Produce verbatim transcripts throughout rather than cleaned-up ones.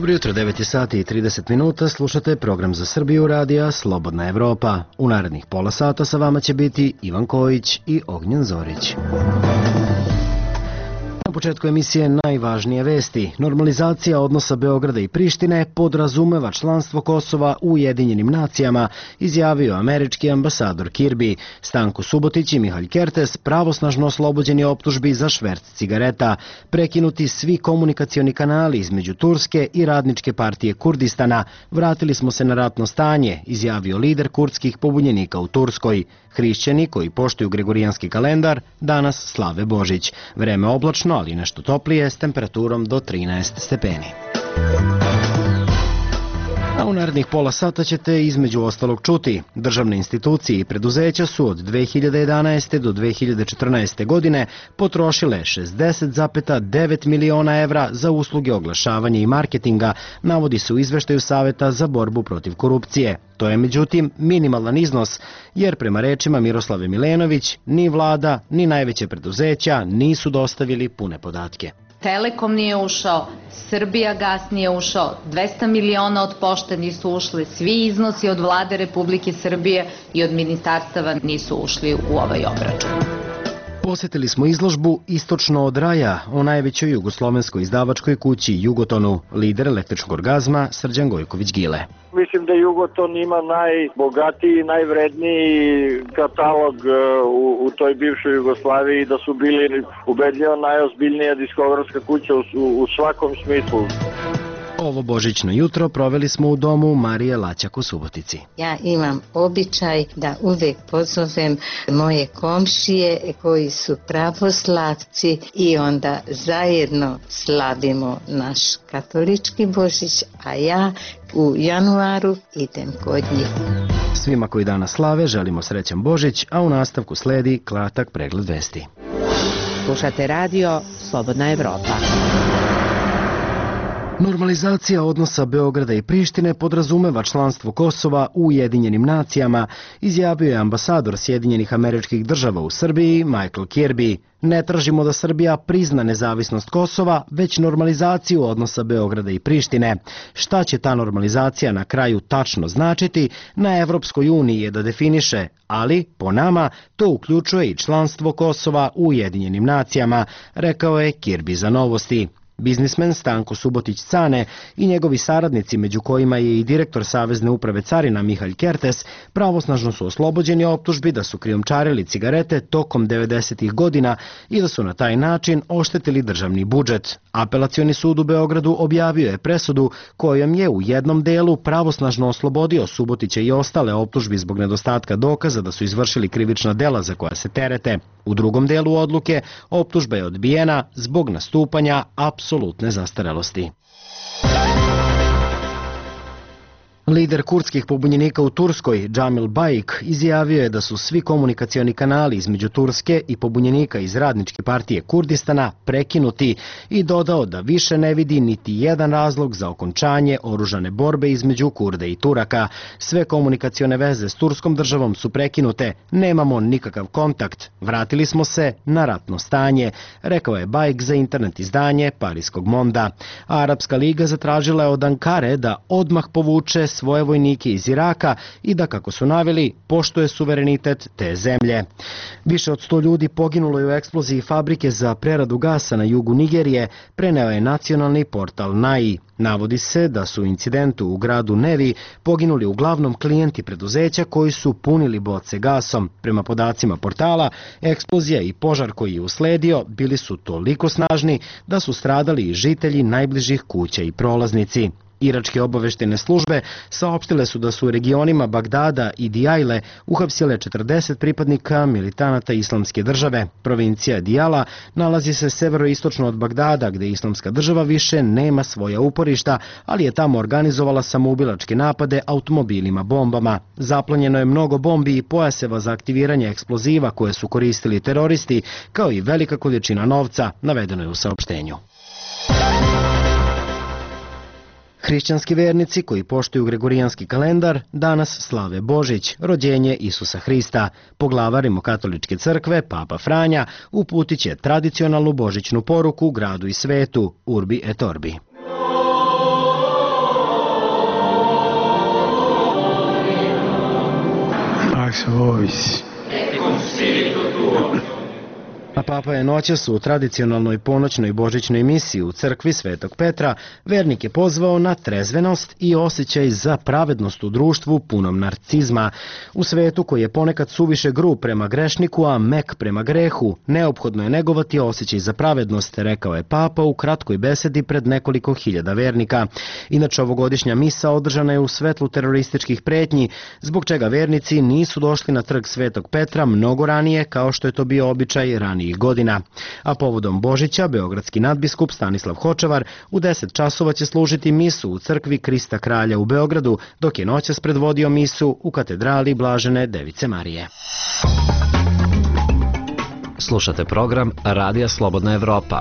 Dobro jutro, devet sati i trideset minuta, slušate program za Srbiju radija Slobodna Evropa. U narednih pola sata sa vama će biti Ivan Kojić i Ognjen Zorić. Na početku emisije najvažnije vesti. Normalizacija odnosa Beograda i Prištine podrazumeva članstvo Kosova u Ujedinjenim nacijama, izjavio američki ambasador Kirby. Stanko Subotić i Mihalj Kertes pravosnažno oslobođeni optužbi za šverc cigareta. Prekinuti svi komunikacioni kanali između Turske i Radničke partije Kurdistana. Vratili smo se na ratno stanje, izjavio lider kurdskih pobunjenika u Turskoj. Hrišćani koji poštuju gregorijanski kalendar danas slave Božić. Vreme oblačno, ali nešto toplije, s temperaturom do trinaest stepeni. A u narednih pola sata ćete između ostalog čuti. Državne institucije i preduzeća su od dve hiljade jedanaeste. do dve hiljade četrnaeste. godine potrošile šezdeset zarez devet miliona evra za usluge oglašavanja i marketinga, navodi se u izveštaju Saveta za borbu protiv korupcije. To je međutim minimalan iznos, jer prema rečima Miroslave Milenović, ni vlada, ni najveće preduzeća nisu dostavili pune podatke. Telekom nije ušao, Srbijagas nije ušao, dvesta miliona od pošte nisu ušli, svi iznosi od vlade Republike Srbije i od ministarstava nisu ušli u ovaj obračun. Posjetili smo izložbu Istočno od raja o najvećoj jugoslovenskoj izdavačkoj kući Jugotonu, lider električnog orgazma Srđan Gojković-Gile. Mislim da Jugoton ima najbogatiji, najvredniji katalog u, u toj bivšoj Jugoslaviji, da su bili ubedljivo najozbiljnija diskografska kuća u, u svakom smislu. Ovo božićno jutro proveli smo u domu Marije Laćak u Subotici. Ja imam običaj da uvek pozovem moje komšije koji su pravoslavci i onda zajedno slavimo naš katolički Božić, a ja u januaru idem kod njih. Svima koji danas slave želimo srećan Božić, a u nastavku sledi kratak pregled vesti. Slušate radio Slobodna Evropa. Normalizacija odnosa Beograda i Prištine podrazumeva članstvo Kosova u Ujedinjenim nacijama, izjavio je ambasador Sjedinjenih Američkih Država u Srbiji Michael Kirby. Ne tražimo da Srbija prizna nezavisnost Kosova, već normalizaciju odnosa Beograda i Prištine. Šta će ta normalizacija na kraju tačno značiti, na Evropskoj uniji je da definiše, ali, po nama, to uključuje i članstvo Kosova u Ujedinjenim nacijama, rekao je Kirby za Novosti. Biznismen Stanko Subotić-Cane i njegovi saradnici, među kojima je i direktor Savezne uprave carina Mihalj Kertes, pravosnažno su oslobođeni optužbi da su krijumčarili cigarete tokom devedesetih godina i da su na taj način oštetili državni budžet. Apelacioni sud u Beogradu objavio je presudu kojom je u jednom delu pravosnažno oslobodio Subotića i ostale optužbi zbog nedostatka dokaza da su izvršili krivična dela za koja se terete. U drugom delu odluke optužba je odbijena zbog nastupanja apsolutne zastarelosti. Lider kurdskih pobunjenika u Turskoj, Džamil Bajik, izjavio je da su svi komunikacioni kanali između Turske i pobunjenika iz Radničke partije Kurdistana prekinuti i dodao da više ne vidi niti jedan razlog za okončanje oružane borbe između Kurde i Turaka. Sve komunikacione veze s turskom državom su prekinute, nemamo nikakav kontakt, vratili smo se na ratno stanje, rekao je Bajik za internet izdanje Parijskog Monda. Arapska liga zatražila je od Ankare da odmah povuče svoje vojnike iz Iraka i da, kako su naveli, poštuje suverenitet te zemlje. Više od sto ljudi poginulo je u eksploziji fabrike za preradu gasa na jugu Nigerije, preneo je nacionalni portal Nai. Navodi se da su u incidentu u gradu Nevi poginuli uglavnom klijenti preduzeća koji su punili boce gasom. Prema podacima portala, eksplozija i požar koji je usledio bili su toliko snažni da su stradali i žitelji najbližih kuća i prolaznici. Iračke obaveštene službe saopštile su da su u regionima Bagdada i Dijajle uhapsile četrdeset pripadnika militanata Islamske države. Provincija Dijala nalazi se severoistočno od Bagdada, gde Islamska država više nema svoja uporišta, ali je tamo organizovala samoubilačke napade automobilima bombama. Zaplonjeno je mnogo bombi i pojaseva za aktiviranje eksploziva koje su koristili teroristi, kao i velika količina novca, navedeno je u saopštenju. Hrišćanski vernici koji poštuju gregorijanski kalendar danas slave Božić, rođenje Isusa Hrista. Poglavar Rimokatoličke crkve, Papa Franja, uputit će tradicionalnu božićnu poruku gradu i svetu, Urbi et Orbi. ex vobis. A Papa je noćas u tradicionalnoj ponoćnoj božićnoj misiji u crkvi Svetog Petra vernike pozvao na trezvenost i osjećaj za pravednost u društvu punom narcizma. U svetu koji je ponekad suviše grub prema grešniku, a mek prema grehu, neophodno je negovati osjećaj za pravednost, rekao je Papa u kratkoj besedi pred nekoliko hiljada vernika. Inače, ovogodišnja misa održana je u svetlu terorističkih pretnji, zbog čega vernici nisu došli na trg Svetog Petra mnogo ranije, kao što je to bio običaj ranije godina. A povodom Božića, beogradski nadbiskup Stanislav Hočevar u deset časova će služiti misu u crkvi Krista Kralja u Beogradu, dok je noćas predvodio misu u katedrali Blažene Device Marije. Slušate program Radija Slobodna Evropa.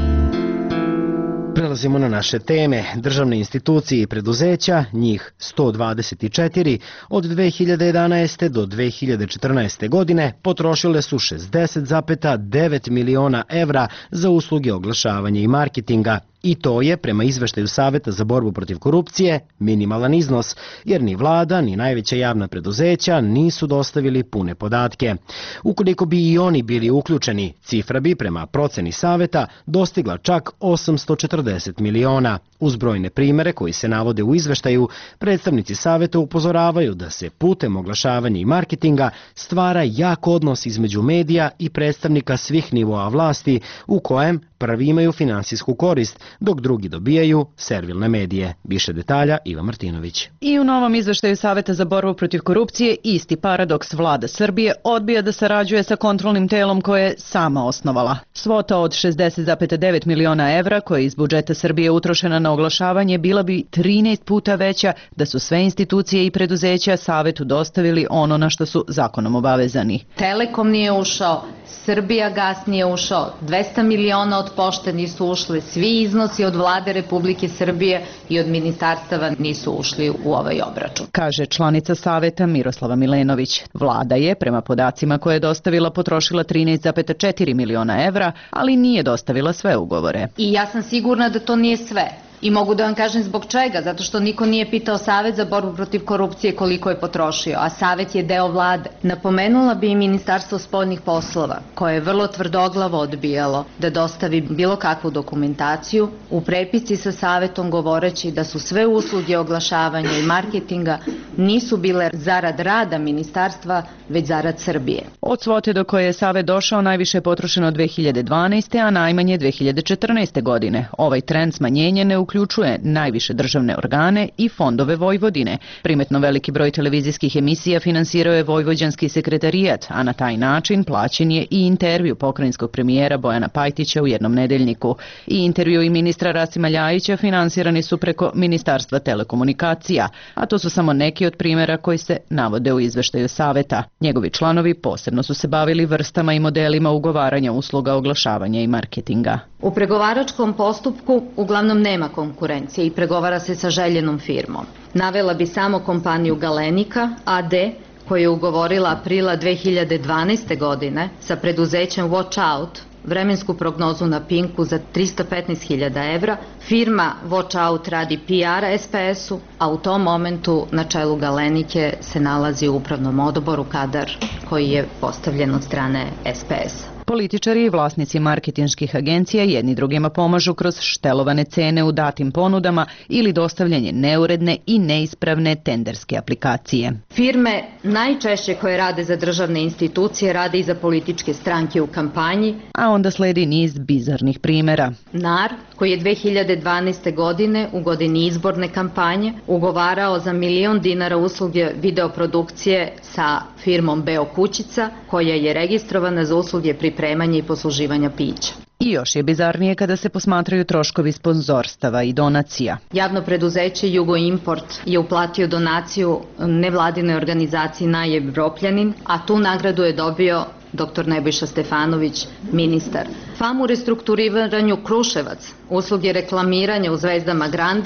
Prelazimo na naše teme. Državne institucije i preduzeća, njih sto dvadeset četiri, od dve hiljade jedanaeste. do dve hiljade četrnaeste. godine potrošile su šezdeset zarez devet miliona evra za usluge oglašavanja i marketinga. I to je, prema izveštaju Saveta za borbu protiv korupcije, minimalan iznos, jer ni vlada, ni najveća javna preduzeća nisu dostavili pune podatke. Ukoliko bi i oni bili uključeni, cifra bi, prema proceni Saveta, dostigla čak osamsto četrdeset miliona. Uz brojne primere koji se navode u izveštaju, predstavnici Saveta upozoravaju da se putem oglašavanja i marketinga stvara jak odnos između medija i predstavnika svih nivoa vlasti, u kojem prvi imaju finansijsku korist, dok drugi dobijaju servilne medije. Više detalja Iva Martinović. I u novom izveštaju Saveta za borbu protiv korupcije isti paradoks vlada Srbije odbija da sarađuje sa kontrolnim telom koje je sama osnovala. Svota od šezdeset zarez devet miliona evra koja je iz budžeta Srbije utrošena na oglašavanje bila bi trinaest puta veća da su sve institucije i preduzeća Savetu dostavili ono na što su zakonom obavezani. Telekom nije ušao, Srbijagas nije ušao, dvesta miliona od pošte nisu ušle, svi iznosi od vlade Republike Srbije i od ministarstava nisu ušli u ovaj obračun. Kaže članica Saveta Miroslava Milenović. Vlada je, prema podacima koje je dostavila, potrošila trinaest zarez četiri miliona evra, ali nije dostavila sve ugovore. I ja sam sigurna da to nije sve. I mogu da vam kažem zbog čega, zato što niko nije pitao Savet za borbu protiv korupcije koliko je potrošio, a Savet je deo vlade. Napomenula bi i Ministarstvo spoljnih poslova, koje je vrlo tvrdoglavo odbijalo da dostavi bilo kakvu dokumentaciju, u prepisci sa Savetom govoreći da su sve usluge oglašavanja i marketinga nisu bile zarad rada ministarstva, već zarad Srbije. Od svote do koje je Savet došao najviše je potrošeno dve hiljade dvanaeste. a najmanje dve hiljade četrnaeste. godine. Ovaj trend smanjenja ne uključuje najviše državne organe i fondove Vojvodine. Primetno veliki broj televizijskih emisija finansirao je Vojvođanski sekretarijat, a na taj način plaćen je i intervju pokrajinskog premijera Bojana Pajtića u jednom nedeljniku. I intervju i ministra Rasima Ljajića finansirani su preko Ministarstva telekomunikacija, a to su samo neki od primjera koji se navode u izveštaju Saveta. Njegovi članovi posebno su se bavili vrstama i modelima ugovaranja usluga oglašavanja i marketinga. U pregovaračkom postupku uglavnom nema konkurencije i pregovara se sa željenom firmom. Navela bi samo kompaniju Galenika A D koja je ugovorila aprila dve hiljade dvanaeste. godine sa preduzećem Watch Out vremensku prognozu na Pinku za trista petnaest hiljada evra. Firma Watch Out radi P R S P S-u, a u tom momentu na čelu Galenike se nalazi u upravnom odboru kadar koji je postavljen od strane S P S-a. Političari i vlasnici marketinških agencija jedni drugima pomažu kroz štelovane cene u datim ponudama ili dostavljanje neuredne i neispravne tenderske aplikacije. Firme najčešće koje rade za državne institucije rade i za političke stranke u kampanji. A onda sledi niz bizarnih primjera. N A R, koji je dve hiljade dvanaeste. godine u godini izborne kampanje ugovarao za milion dinara usluge videoprodukcije sa firmom Beo Kućica, koja je registrovana za usluge pripremanja i posluživanja pića. I još je bizarnije kada se posmatraju troškovi sponzorstava i donacija. Javno preduzeće Jugoimport je uplatio donaciju nevladinoj organizaciji Najevropljanin, a tu nagradu je dobio doktor Nebojša Stefanović, ministar. F A M u restrukturiranju Kruševac, usluge reklamiranja u Zvezdama Granda,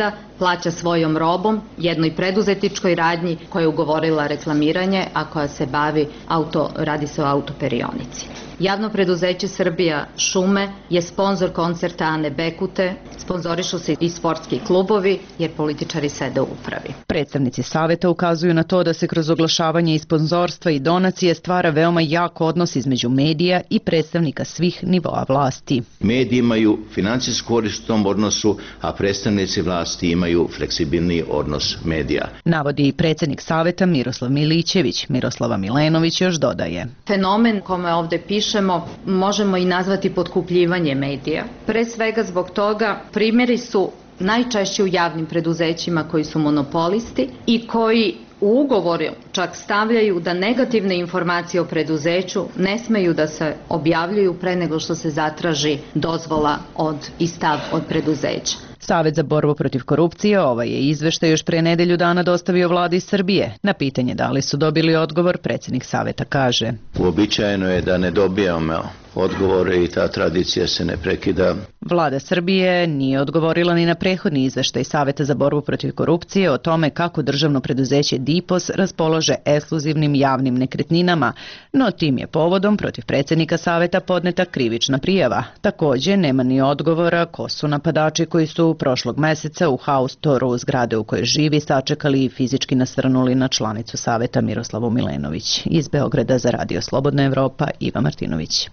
plaća svojom robom jednoj preduzetničkoj radnji koja je ugovorila reklamiranje, a koja se bavi auto, radi se o autoperionici. Javno preduzeće Srbija šume je sponzor koncerta Ane Bekute, sponzorišu se i sportski klubovi jer političari sede u upravi. Predstavnici saveta ukazuju na to da se kroz oglašavanje i sponzorstva i donacije stvara veoma jak odnos između medija i predstavnika svih nivoa vlasti. Mediji imaju financijsku korist u tom odnosu, a predstavnici vlasti imaju fleksibilniji odnos medija. Navodi i predsjednik saveta Miroslav Milićević. Miroslava Milenović još dodaje. Fenomen kome ovde pišemo možemo i nazvati potkupljivanje medija. Pre svega zbog toga primjeri su najčešće u javnim preduzećima koji su monopolisti i koji u ugovoru čak stavljaju da negativne informacije o preduzeću ne smeju da se objavljuju pre nego što se zatraži dozvola od i stav od preduzeća. Savet za borbu protiv korupcije ovaj je izveštaj još pre nedelju dana dostavio vladi Srbije. Na pitanje da li su dobili odgovor, predsjednik saveta kaže: Uobičajeno je da ne dobijamo odgovore i ta tradicija se ne prekida. Vlada Srbije nije odgovorila ni na prethodni izveštaj Saveta za borbu protiv korupcije o tome kako državno preduzeće Dipos raspolaže ekskluzivnim javnim nekretninama, no tim je povodom protiv predsjednika saveta podneta krivična prijava. Također nema ni odgovora ko su napadači koji su prošlog meseca u haustoru zgrade u kojoj živi sačekali i fizički nasrnuli na članicu saveta Miroslavu Milenović. Iz Beograda za Radio Slobodna Evropa, Iva Martinović.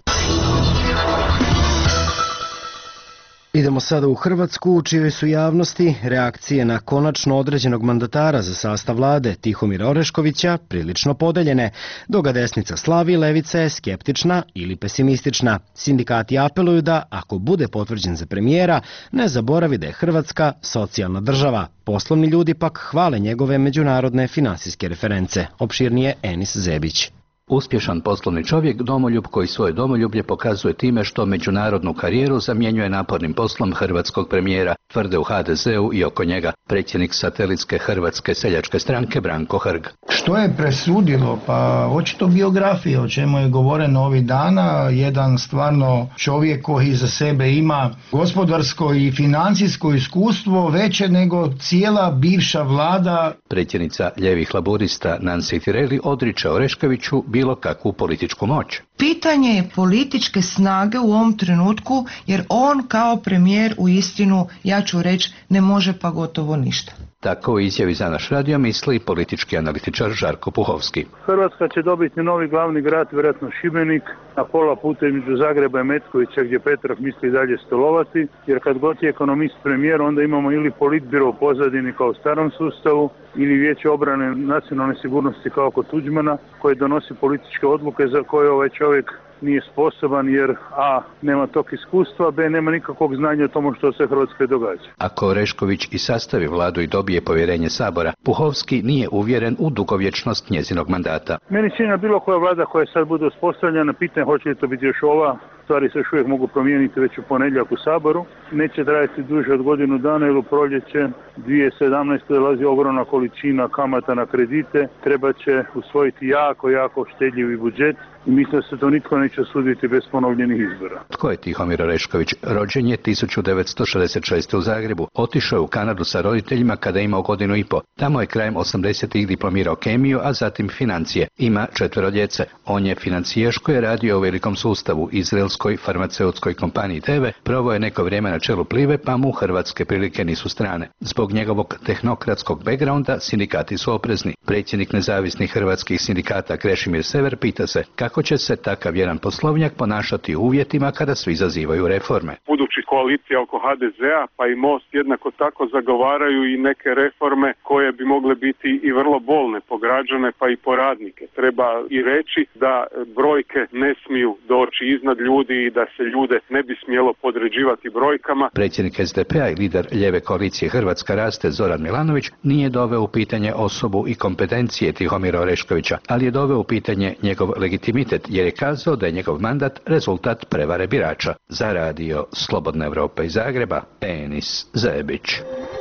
Idemo sada u Hrvatsku, u čijoj su javnosti reakcije na konačno određenog mandatara za sastav vlade Tihomira Oreškovića prilično podeljene, dok ga desnica slavi, levica je skeptična ili pesimistična. Sindikati apeluju da, ako bude potvrđen za premijera, ne zaboravi da je Hrvatska socijalna država. Poslovni ljudi pak hvale njegove međunarodne finansijske reference. Opširnije Enis Zebić. Uspješan poslovni čovjek, domoljub koji svoje domoljublje pokazuje time što međunarodnu karijeru zamjenjuje napornim poslom hrvatskog premijera, tvrde u ha de zeu i oko njega predsjednik satelitske Hrvatske seljačke stranke Branko Hrg. Što je presudilo? Pa očito biografije, o čemu je govoreno ovih dana, jedan stvarno čovjek koji iza sebe ima gospodarsko i financijsko iskustvo veće nego cijela bivša vlada. Predsjednica ljevih laburista Nancy Tireli odriče Oreškoviću bilo kakvu političku moć. Pitanje je političke snage u ovom trenutku, jer on kao premijer u istinu, ja ću reći, ne može pa gotovo ništa. Tako u izjavi za naš radio misli politički analitičar Žarko Puhovski. Hrvatska će dobiti novi glavni grad, vjerojatno Šibenik, na pola puta između Zagreba i Metkovića gdje Petrov misli dalje stolovati, jer kad god je ekonomist premijer, onda imamo ili politbiro u pozadini kao u starom sustavu, ili vijeće obrane nacionalne sigurnosti kao kod Tuđmana, koje donosi političke odluke za koje ovaj čovjek nije sposoban jer a. nema tog iskustva, b. nema nikakvog znanja o tomu što se Hrvatskoj događa. Ako Orešković i sastavi vladu i dobije povjerenje Sabora, Puhovski nije uvjeren u dugovječnost njezinog mandata. Meni čini bilo koja vlada koja sad bude uspostavljena, pitanje hoće li to biti još ova, stvari se još uvijek mogu promijeniti već u ponedjeljak u Saboru. Neće trajati duže od godinu dana jer u proljeće dvije tisuće sedamnaeste. dolazi ogromna količina kamata na kredite. Treba će usvojiti jako, jako štedljivi budžet i mislim da se to nitko neće suditi bez ponovljenih izbora. Tko je Tihomir Orešković? Rođen je tisuću devetsto šezdeset šeste. u Zagrebu. Otišao je u Kanadu sa roditeljima kada je imao godinu i po. Tamo je krajem osamdesetih diplomirao kemiju, a zatim financije. Ima četvero djece. On je financijaš koji je radio u velikom sustavu, izraelskoj farmaceutskoj kompaniji T V, proveo je neko vrijeme na čelu Plive, pa mu hrvatske prilike nisu strane. Zbog njegovog tehnokratskog backgrounda sindikati su oprezni. Predsjednik nezavisnih hrvatskih sindikata Krešimir Sever pita se kako će se takav jedan poslovnjak ponašati u uvjetima kada svi zazivaju reforme. Budući koalicija oko ha de zea pa i Most jednako tako zagovaraju i neke reforme koje bi mogle biti i vrlo bolne po građane pa i po radnike. Treba i reći da brojke ne smiju doći iznad ljudi i da se ljude ne bi smjelo podređivati brojkama. Predsjednik es de pe a i lider lijeve koalicije Hrvatska raste Zoran Milanović nije doveo u pitanje osobu i kompetencije Tihomira Oreškovića, ali je doveo u pitanje njegov legitimitet jer je kazao da je njegov mandat rezultat prevare birača. Za radio Slobodna Evropa iz Zagreba, Enis Zebić.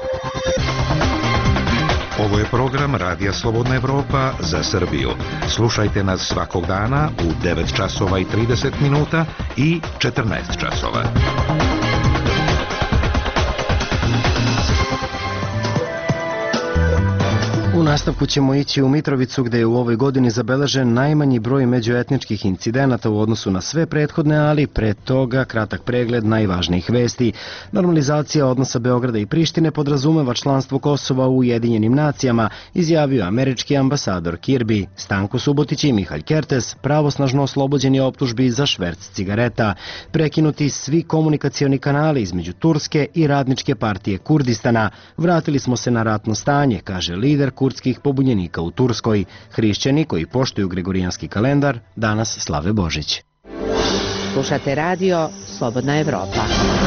Ovo je program Radija Slobodna Evropa za Srbiju. Slušajte nas svakog dana u devet časova i trideset minuta i četrnaest časova. nastavku ćemo ići u Mitrovicu gde je u ovoj godini zabeležen najmanji broj međuetničkih incidenata u odnosu na sve prethodne, ali pre toga kratak pregled najvažnijih vesti. Normalizacija odnosa Beograda i Prištine podrazumeva članstvo Kosova u Ujedinjenim nacijama, izjavio američki ambasador Kirby. Stanko Subotić i Mihalj Kertes pravosnažno oslobođeni optužbi za šverc cigareta. Prekinuti svi komunikacioni kanali između Turske i Radničke partije Kurdistana. Vratili smo se na ratno stanje, kaže lider kurdskih pobunjenika u Turskoj. Hrišćani koji poštuju gregorijanski kalendar danas slave Božić. Slušate radio Slobodna Evropa.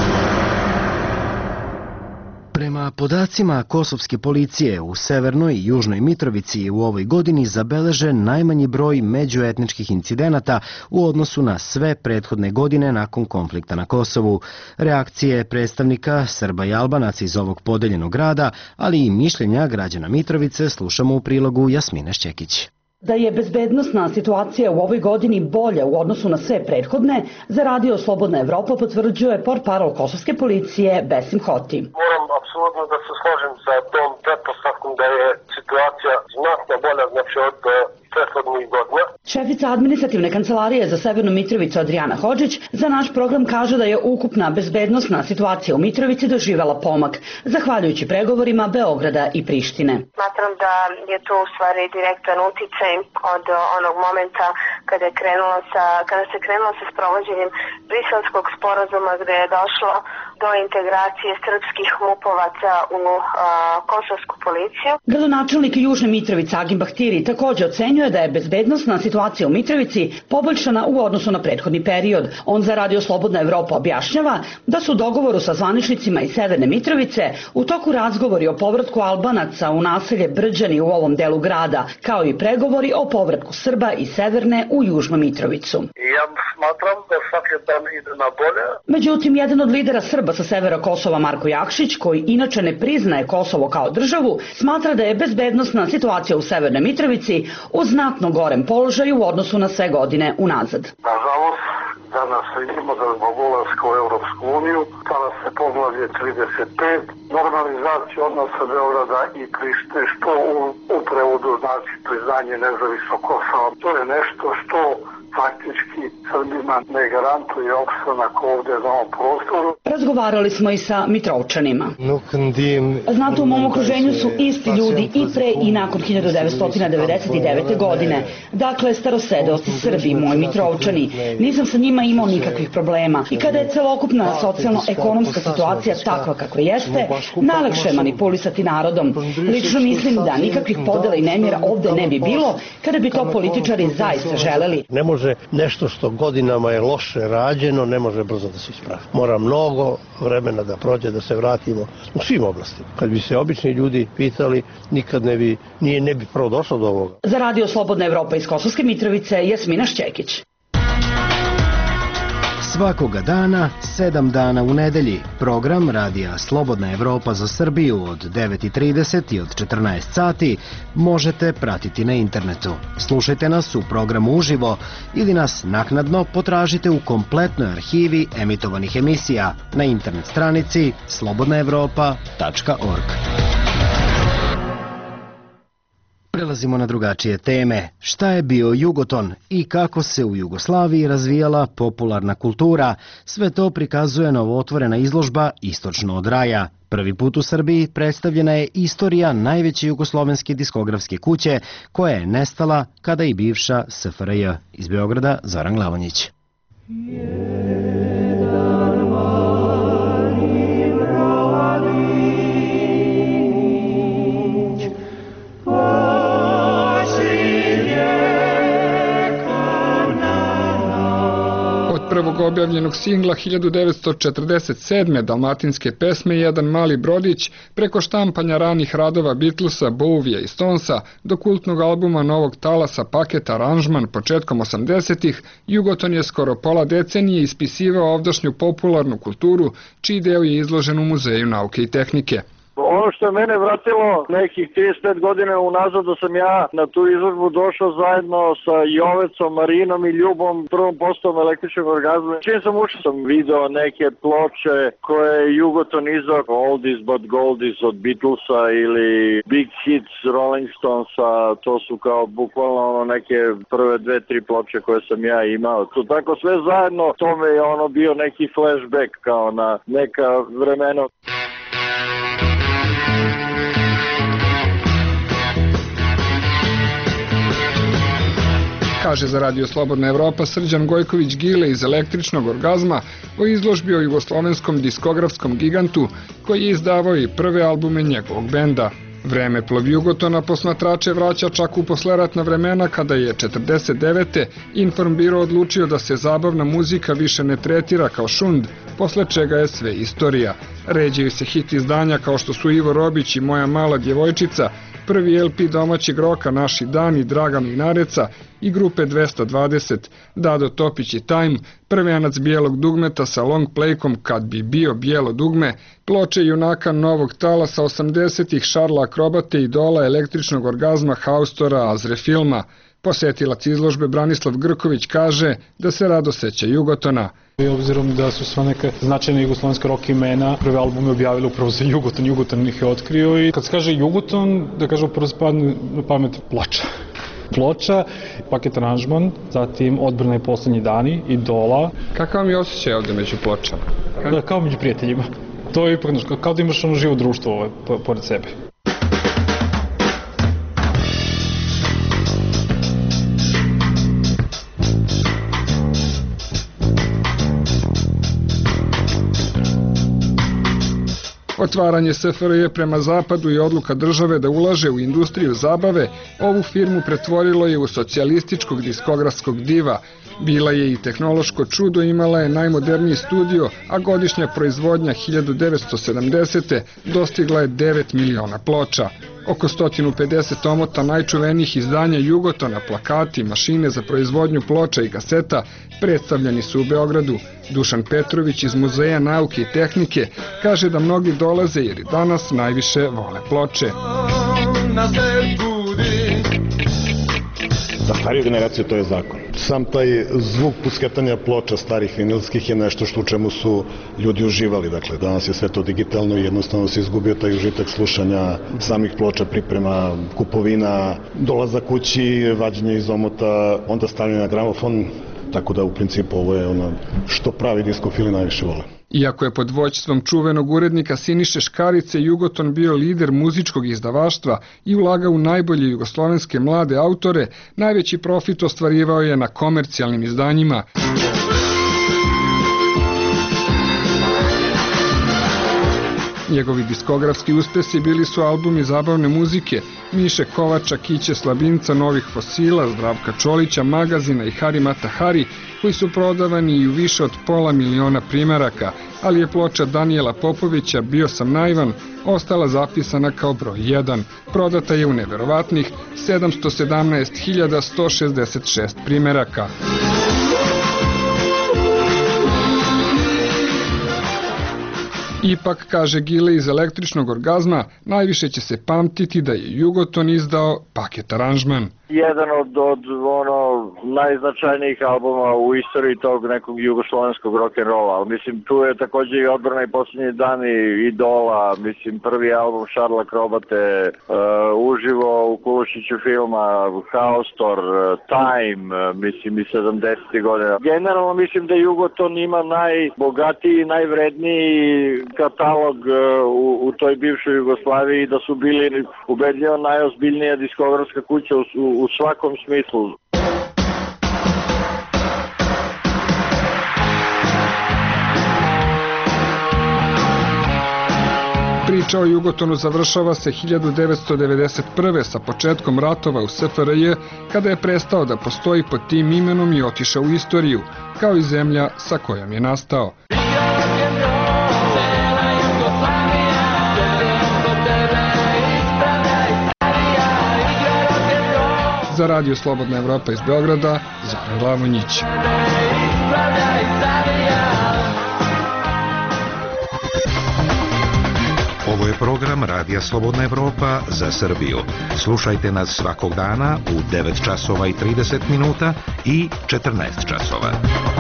Prema podacima kosovske policije u Severnoj i Južnoj Mitrovici je u ovoj godini zabeležen najmanji broj međuetničkih incidenata u odnosu na sve prethodne godine nakon konflikta na Kosovu. Reakcije predstavnika Srba i Albanaca iz ovog podeljenog grada, ali i mišljenja građana Mitrovice slušamo u prilogu Jasmine Šćekić. Da je bezbednosna situacija u ovoj godini bolja u odnosu na sve prethodne, za radio Slobodna Evropa potvrđuje portparol kosovske policije Besim Hoti. Moram apsolutno da se složim sa tom pretpostavkom da je situacija znatno bolja, znači od prethodnih godina. Šefica administrativne kancelarije za Severnu Mitrovicu Adriana Hodžić za naš program kaže da je ukupna bezbednosna situacija u Mitrovici doživela pomak, zahvaljujući pregovorima Beograda i Prištine. Smatram da je to u stvari direktan uticaj od onog momenta kada je krenulo sa, kada se krenulo sa sprovođenjem Briselskog sporazuma gde je došlo do integracije srpskih mupovaca u a, kosovsku policiju. Gradonačelnik Južne Mitrovice Agim Bahtiri također ocenjuje da je bezbednosna situacija u Mitrovici poboljšana u odnosu na prethodni period. On za radio Slobodna Evropa objašnjava da su u dogovoru sa zvaničnicima iz Severne Mitrovice u toku razgovori o povratku Albanaca u naselje Brđani u ovom delu grada, kao i pregovori o povratku Srba iz Severne u Južnu Mitrovicu. Ja smatram da svaki dan ide na bolje. Međutim, jedan od lidera Srba sa severa Kosova Marko Jakšić, koji inače ne priznaje Kosovo kao državu, smatra da je bezbednosna situacija u Severnoj Mitrovici u znatno gorem položaju u odnosu na sve godine unazad. Nažalost, danas vidimo da zbog ulaska u Europsku uniju, tada se poglavlje trideset pet, normalizaciju odnosa Beograda i Prištine, što u, u prevodu znači priznanje nezavisnog Kosova. To je nešto što faktički Srbima ne garantuje opstanak ovdje na ovom prostoru. Razgovarali smo i sa Mitrovčanima. Znate, u mom okruženju su isti ljudi i pre i nakon hiljadu devetsto devedeset devete. godine. Dakle, starosedeoci Srbi, moji Mitrovčani. Nisam sa njima imao nikakvih problema. I kada je celokupna socijalno-ekonomska situacija takva kakva jeste, najlakše je manipulisati narodom. Lično mislim da nikakvih podela i nemjera ovde ne bi bilo kada bi to političari zaista želeli. Ne može nešto što godinama je loše rađeno, ne može brzo da se ispravi. Mora mnogo vremena da prođe, da se vratimo u svim oblastima. Kad bi se obični ljudi pitali, nikad ne bi, nije, ne bi prvo došlo do ovoga. Za radio Slobodna Evropa iz Kosovske Mitrovice, Jasmina Šćekić. Svakoga dana, sedam dana u nedelji, program radija Slobodna Evropa za Srbiju od devet i trideset i od četrnaest sati možete pratiti na internetu. Slušajte nas u programu uživo ili nas naknadno potražite u kompletnoj arhivi emitovanih emisija na internet stranici slobodna evropa tačka org. Prelazimo na drugačije teme. Šta je bio Jugoton i kako se u Jugoslaviji razvijala popularna kultura? Sve to prikazuje novootvorena izložba Istočno od raja. Prvi put u Srbiji predstavljena je istorija najveće jugoslovenske diskografske kuće koja je nestala kada i bivša S F R J. Iz Beograda Zoran Glavonjić. Prvog objavljenog singla hiljadu devetsto četrdeset sedme dalmatinske pesme Jedan mali brodić, preko štampanja ranih radova Beatlesa, Bowija i Stonesa, do kultnog albuma Novog talasa Paket aranžman početkom osamdesetih, Jugoton je skoro pola decenije ispisivao ovdašnju popularnu kulturu, čiji deo je izložen u Muzeju nauke i tehnike. Ono što je mene vratilo nekih trideset pet godina unazad da sam ja na tu izložbu došao zajedno sa Jovecom, Marinom i Ljubom, prvom postavom električnog orgazma. Čim sam ušao sam video neke ploče koje je Jugoton izdao, Oldies but Goldies od Beatlesa ili Big Hits Rolling Stonesa, to su kao bukvalno ono neke prve dve, tri ploče koje sam ja imao. To tako sve zajedno, to me je ono bio neki flashback kao na neka vremena. Kaže za Radio Slobodna Evropa Srđan Gojković Gile iz Električnog orgazma o izložbi o jugoslovenskom diskografskom gigantu koji je izdavao i prve albume njegovog benda. Vremeplov Jugotona posmatrače vraća čak u posleratna vremena kada je četrdeset devete Informbiro odlučio da se zabavna muzika više ne tretira kao šund, posle čega je sve istorija. Ređaju se hit izdanja kao što su Ivo Robić i Moja mala djevojčica, prvi el pe domaćeg roka Naši dani Draga Mignareca i grupe dvesta dvadeset, Dado Topić i Time, prvenac bijelog dugmeta sa long playkom Kad bi bio bijelo dugme, ploče junaka novog talasa osamdesetih Šarla Akrobate, idola električnog orgazma Haustora, Azre filma. Posetilac izložbe Branislav Grković kaže da se rado seća Jugotona. I obzirom da su sva neka značajna jugoslovenska rock imena prve albume objavili upravo za Jugoton, Jugoton ih je otkrio i kad se kaže Jugoton, da kažem prvo se padne na pamet ploča. Ploča, Paket aranžman, zatim Odbrana i poslednji dani, Idola. Kakav vam je osjećaj ovde među pločama? Da, kao među prijateljima. To je ipak, kao da imaš ono živo društvo ovo, pored sebe. Otvaranje es ef er je prema zapadu i odluka države da ulaže u industriju zabave, ovu firmu pretvorilo je u socijalističkog diskografskog diva. Bila je i tehnološko čudo, imala je najmoderniji studio, a godišnja proizvodnja hiljadu devetsto sedamdesete dostigla je devet miliona ploča. Oko sto pedeset omota najčuvenijih izdanja Jugotona, plakati, mašine za proizvodnju ploča i kaseta predstavljeni su u Beogradu. Dušan Petrović iz Muzeja nauke i tehnike kaže da mnogi dolaze jer i danas najviše vole ploče. Za stariju generaciju to je zakon. Sam taj zvuk pusketanja ploča starih vinilskih je nešto što u čemu su ljudi uživali. Dakle, danas je sve to digitalno i jednostavno se izgubio taj užitak slušanja samih ploča, priprema, kupovina, dolazak kući, vađenje iz omota, onda stavljanje na gramofon. Tako da u principu ovo je ono što pravi diskofili najviše vole. Iako je pod vođstvom čuvenog urednika Siniše Škarice Jugoton bio lider muzičkog izdavaštva i ulagao u najbolje jugoslovenske mlade autore, najveći profit ostvarivao je na komercijalnim izdanjima. Njegovi diskografski uspesi bili su albumi zabavne muzike Miše Kovača, Kiće Slabinca, Novih fosila, Zdravka Čolića, Magazina i Hari Mata Hari, koji su prodavani i u više od pola miliona primeraka, ali je ploča Danijela Popovića Bio sam naivan ostala zapisana kao broj jedan. Prodata je u neverovatnih sedamsto sedamnaest hiljada sto šezdeset šest primeraka. Ipak, kaže Gile iz Električnog orgazma, najviše će se pamtiti da je Jugoton izdao Paket aranžman. Jedan od, od ono, najznačajnijih albuma u istoriji tog nekog jugoslovenskog rock'n'rolla, ali mislim tu je također i Odbrana i posljednji dani, Idola, mislim prvi album Šarla Akrobate, uh, uživo u Kulušiću filma, Haustor, uh, Time, uh, mislim i sedamdesetih godina. Generalno mislim da Jugoton ima najbogatiji, najvredniji katalog uh, u, u toj bivšoj Jugoslaviji, da su bili ubedljivo najozbiljnija diskografska kuća u, u u svakom smislu. Priča o Jugotonu završava se hiljadu devetsto devedeset prve sa početkom ratova u es ef er je, kada je prestao da postoji pod tim imenom i otišao u istoriju, kao i zemlja sa kojom je nastao. Za Radio Slobodna Evropa iz Beograda, Zoran Glavonjić. Ovo je program Radija Slobodna Evropa za Srbiju. Slušajte nas svakog dana u devet časova i trideset minuta i četrnaest časova.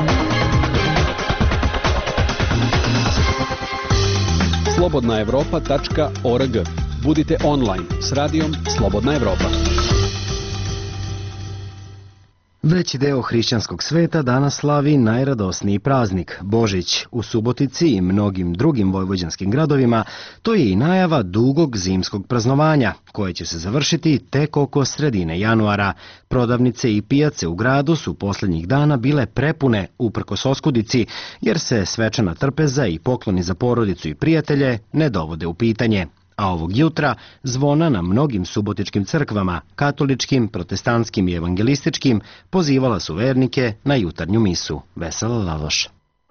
slobodna evropa tačka org. Budite online s radijom Slobodna Evropa. Veći deo hrišćanskog sveta danas slavi najradosniji praznik, Božić. U Subotici i mnogim drugim vojvođanskim gradovima to je i najava dugog zimskog praznovanja, koje će se završiti tek oko sredine januara. Prodavnice i pijace u gradu su posljednjih dana bile prepune uprkos oskudici, jer se svečana trpeza i pokloni za porodicu i prijatelje ne dovode u pitanje. A ovog jutra zvona na mnogim subotičkim crkvama, katoličkim, protestantskim i evangelističkim, pozivala su vernike na jutarnju misu. Vesela Laloš.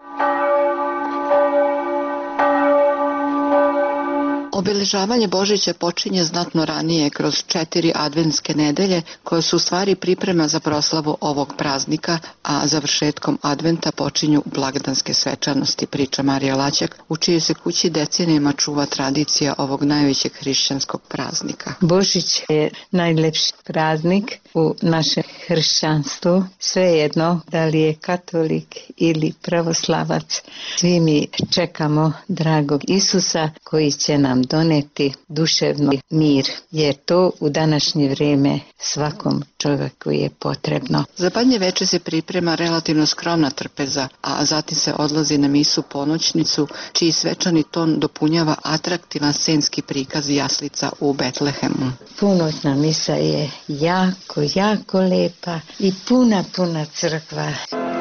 Obeležavanje Božića počinje znatno ranije kroz četiri adventske nedelje koje su u stvari priprema za proslavu ovog praznika, a završetkom adventa počinju blagdanske svečanosti, priča Marija Laćak, u čijoj se kući decenijama čuva tradicija ovog najvećeg hrišćanskog praznika. Božić je najlepši praznik u našem hrišćanstvu, svejedno da li je katolik ili pravoslavac. Svi mi čekamo dragog Isusa koji će nam doneti duševni mir, jer to u današnje vrijeme svakom čovjeku je potrebno. Za badnje veče se priprema relativno skromna trpeza, a zatim se odlazi na misu ponoćnicu, čiji svečani ton dopunjava atraktivan scenski prikaz jaslica u Betlehemu. Ponoćna misa je jako, jako lepa i puna, puna crkva.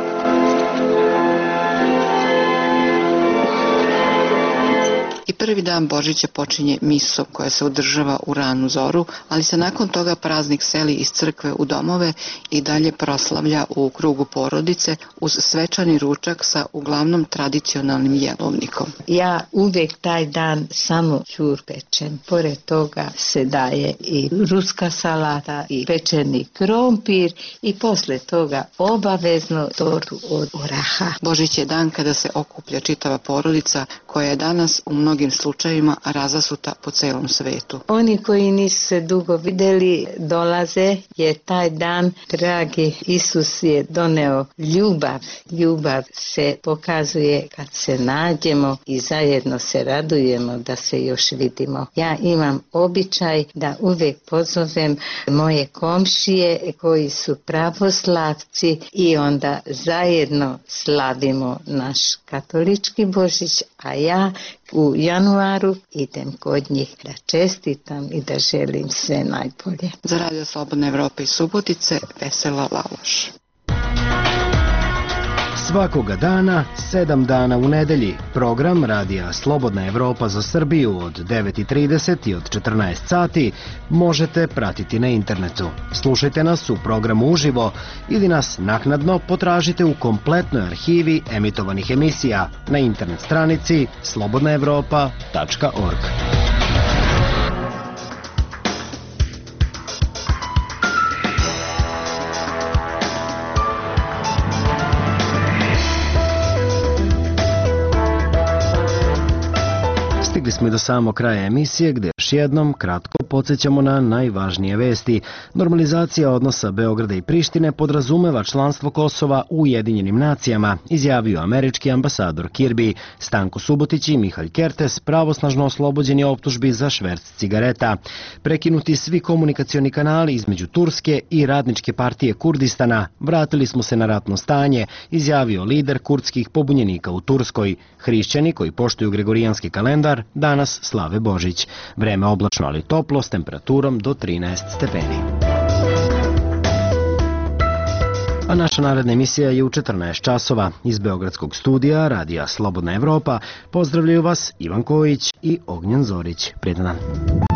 I prvi dan Božića počinje miso koja se održava u ranu zoru, ali se nakon toga praznik seli iz crkve u domove i dalje proslavlja u krugu porodice uz svečani ručak sa uglavnom tradicionalnim jelovnikom. Ja uvijek taj dan samo ćur pečem. Pored toga se daje i ruska salata i pečeni krompir i posle toga obavezno tortu od oraha. Božić je dan kada se okuplja čitava porodica koja je danas u mnogim slučajevima razasuta po celom svetu. Oni koji nisu se dugo videli dolaze, jer taj dan dragi Isus je doneo ljubav. Ljubav se pokazuje kad se nađemo i zajedno se radujemo da se još vidimo. Ja imam običaj da uvijek pozovem moje komšije koji su pravoslavci i onda zajedno slavimo naš katolički Božić, a ja u januaru idem kod njih da čestitam i da želim sve najbolje. Za Radio Slobodne Evrope i Subotice, Vesela Laloš. Svakoga dana, sedam dana u nedelji, program Radija Slobodna Evropa za Srbiju od devet i trideset i od četrnaest sati možete pratiti na internetu. Slušajte nas u programu uživo ili nas naknadno potražite u kompletnoj arhivi emitovanih emisija na internet stranici slobodna evropa tačka org. Stigli smo i do samog kraja emisije gdje još jednom kratko podsjećamo na najvažnije vesti. Normalizacija odnosa Beograda i Prištine podrazumeva članstvo Kosova u Ujedinjenim nacijama, izjavio američki ambasador Kirby. Stanko Subotić i Mihalj Kertes pravosnažno oslobođeni optužbi za šverc cigareta. Prekinuti svi komunikacioni kanali između Turske i Radničke partije Kurdistana. Vratili smo se na ratno stanje, izjavio lider kurdskih pobunjenika u Turskoj. Hrišćani koji poštuju gregorijanski kalendar danas slave Božić. Vreme oblačno ali toplo s temperaturom do trinaest stepeni. A naša naredna emisija je u četrnaest časova. Iz Beogradskog studija Radija Slobodna Evropa pozdravljaju vas Ivan Kojić i Ognjen Zorić. Prijetan dan.